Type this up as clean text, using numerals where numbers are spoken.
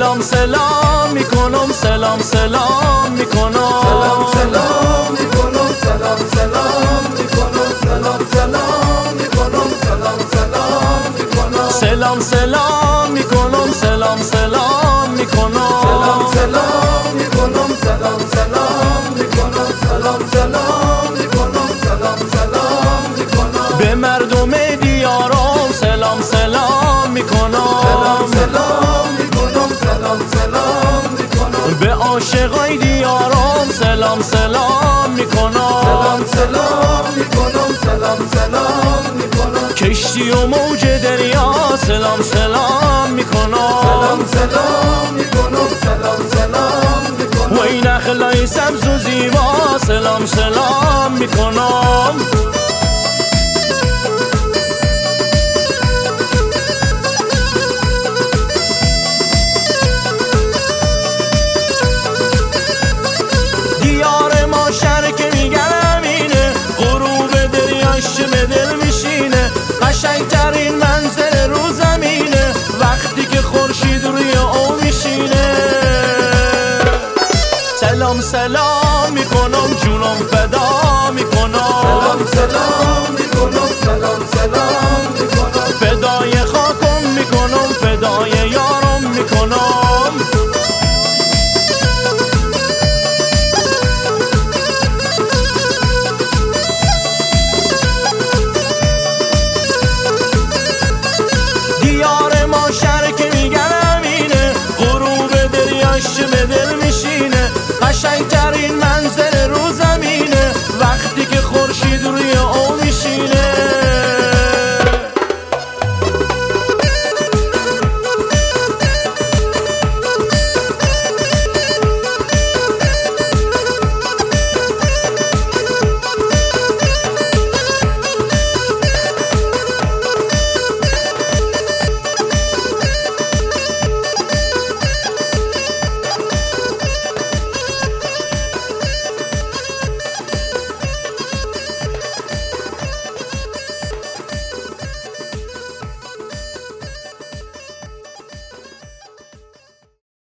سلام سلام میکنم سلام سلام میکنم سلام سلام میکنم سلام سلام میکنم سلام سلام میکنم سلام سلام میکنم سلام سلام میکنم سلام سلام میکنم سلام سلام میکنم سلام سلام میکنم سلام سلام میکنم سلام سلام میکنم به مردم دیارم سلام سلام میکنم سلام سلام میکنم سلام سلام میکنم به عاشقای دیارم سلام سلام میکنم سلام سلام میکنم سلام سلام میکنم کشتی و موج دریا سلام سلام میکنم سلام سلام میکنم سلام سلام میکنم و این نخلای سبز و زیبا سلام سلام میکنم دیار ما شهر که میگن امینه غروب دریاش به دل میشینه قشنگترین منظر رو زمینه وقتی که خورشید روی او میشینه سلام سلام میکنم جونم فدا میکنم سلام سلام میکنم سلام سلام میکنم